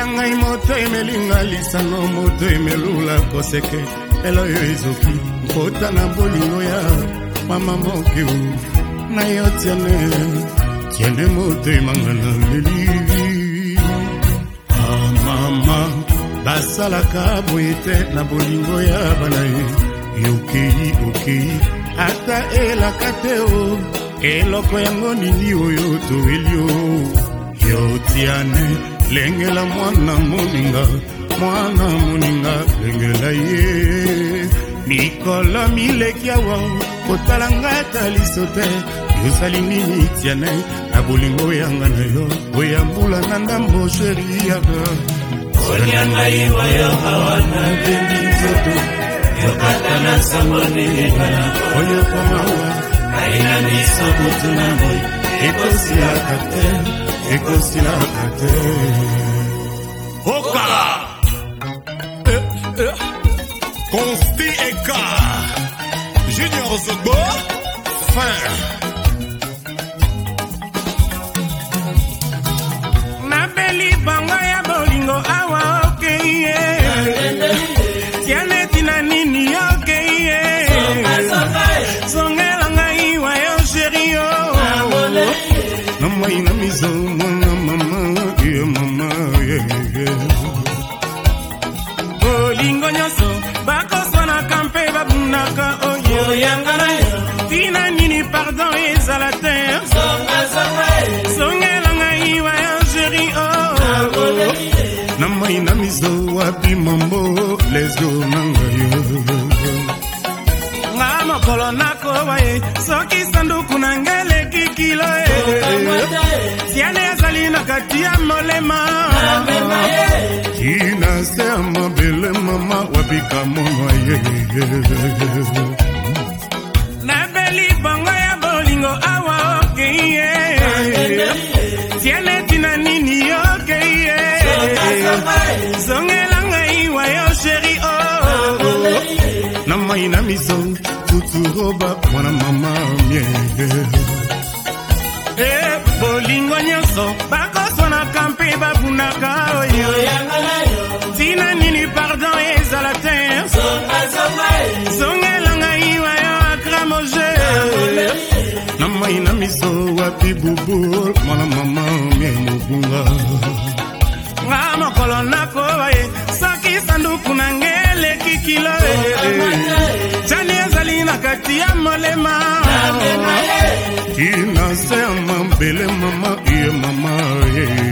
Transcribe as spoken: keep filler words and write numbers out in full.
Yangai moto emelinga lisano moto emelula koseke elo yo ezoki kota na bolingo ya mama moke na yo tiene tiene moto emangana leli ah mama basalaka boyete na bolingo ya banaye yokei okei ata elaka te o eloko yango nini oyo to elio yo tiane lengela mwana moninga mwana moninga lengela ye Nikola milekia wa kotalanga talisote yosali nini tiane na bolingo yanga na yo oyambula na ndambo sheria Onyanga iwa yo hawana bendi zoto yokata na samone ngana oyo komawa aina miso kutuna moi ekosila kate ekosila kate Oka eh, eh. Consti Eka Junior Zogo Fin Nabeli banga ya bolingo awa okeye Tiane tina nini okeye Songela ngai wa yo chéri yo Namwa ina mizo mwana mama yeah mama yeah yeah Bolingo nyoso bako swana kampe babunaka oyo yangana yo Tina nini pardon ezala te Songela ngai wa yo chéri oh Namwa ina mizo wapi mambo let's go nanga yo Ngama kolo nako wae soki sanduku nangele kikilo Tiane azali na kati ya molema Kina se amabele mama wabika mwana ye Nabeli bongo ya bolingo awa okeye Tiane tina nini okeye Zongela ngai wa yo chéri oh Nama ina miso tuturoba mwana mama mie Eh bolingo nyonso bakoso na kampe babunaka oyo Tina nini pardon ezala te Zongela ngai wa yo akramoje Nama ina miso wapi bubu mwana mama mie mubunga Ngama kolo nako wae Saki sanduku nangele kikilo Chani azali na kati ya molema Kina se amambele mama Iye mama ye